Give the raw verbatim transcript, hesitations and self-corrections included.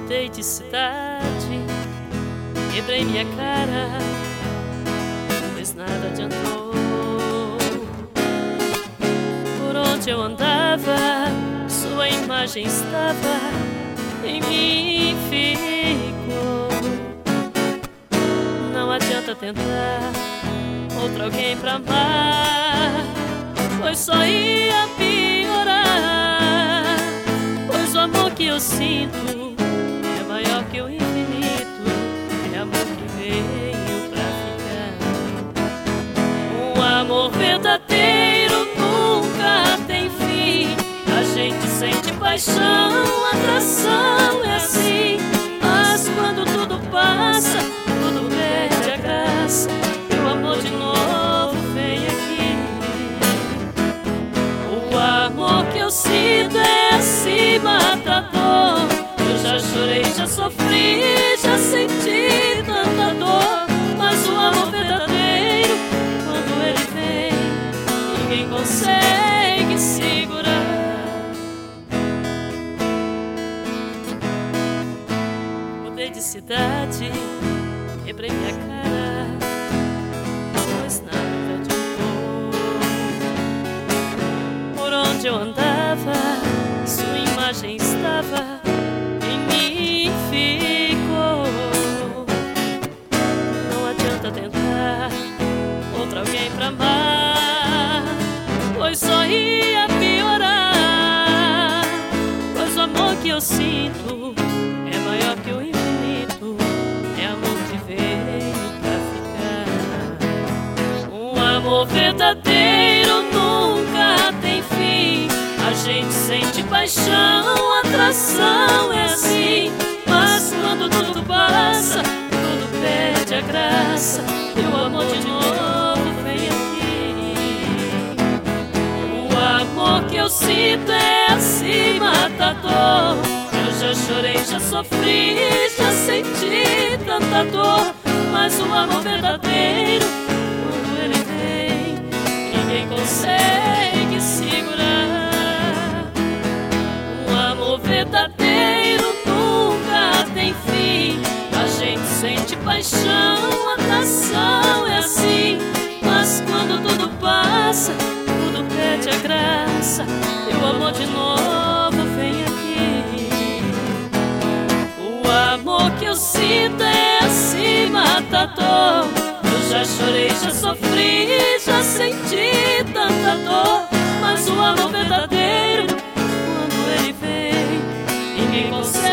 Mudei de cidade, quebrei minha cara, mas nada adiantou. Por onde eu andava, sua imagem estava, em mim ficou. Não adianta tentar outro alguém pra amar, pois só ia piorar. Pois o amor que eu sinto é maior que o infinito, é amor que veio pra ficar. Um amor verdadeiro nunca tem fim. A gente sente paixão, atração, é assim. Mas quando tudo passa, tudo perde a graça, e o amor de novo vem aqui. O amor que eu sinto é acima da dor. Eu já chorei, já sofri, já senti tanta dor. Mas o amor verdadeiro, quando ele vem, ninguém consegue segurar. Mudei de cidade, quebrei minha cara, pois nada adiantou. Por onde eu andava, sua imagem estava, em mim ficou. Não adianta tentar outro alguém pra amar, pois só ia piorar. Pois o amor que eu sinto é maior que o infinito, é amor que veio pra ficar. Um amor verdadeiro nunca tem fim. A gente sente paixão, atração, é assim. Mas quando tudo passa, tudo perde a graça, e o amor de novo vem aqui. O amor que eu sinto é acima da dor. Eu já chorei, já sofri, já senti tanta dor. Mas o amor verdadeiro, quando ele vem, ninguém consegue segurar. O amor verdadeiro nunca tem fim. A gente sente paixão, atração, é assim. Mas quando tudo passa, tudo perde a graça, e o amor de novo vem aqui. O amor que eu sinto é acima da dor. Eu já chorei, já sofri, já senti tanta dor. Mas o amor verdadeiro, quando ele vem, ninguém consegue